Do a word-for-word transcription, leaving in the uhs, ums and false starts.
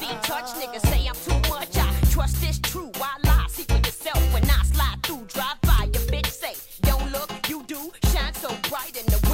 can't touch. Niggas say I'm too much. I trust this true. Why lie? See for yourself when I slide through. Drive by, your bitch say, don't look, you do. Shine so bright in the